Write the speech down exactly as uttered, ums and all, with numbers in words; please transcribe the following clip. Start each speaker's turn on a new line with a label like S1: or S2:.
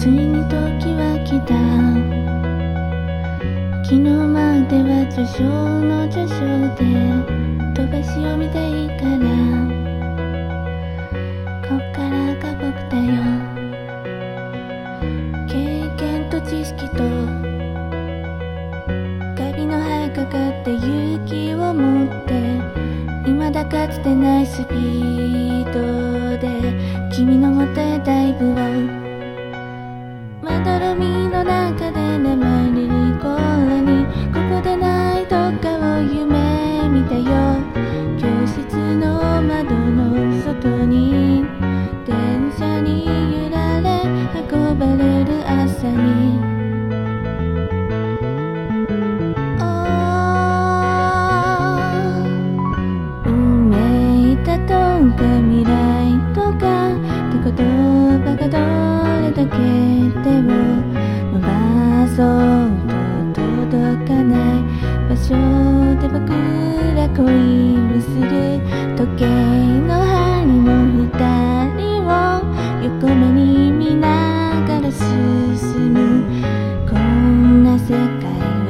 S1: ついに時は来た。昨日までは序章の序章で飛ばし読みたいから、こっからが僕だよ。経験と知識とカビの生えかかった勇気を持って、未だかつてないスピードで君のもとへダイブを、まどろみの中で流れる頃に、ここでないどっかを夢見たよ。教室の窓の外に電車に揺られ運ばれる朝に、未来とかって言葉がどれだけ手を伸ばそうと届かない場所で僕ら恋をする。時計の針の二人を横目に見ながら進む、こんな世界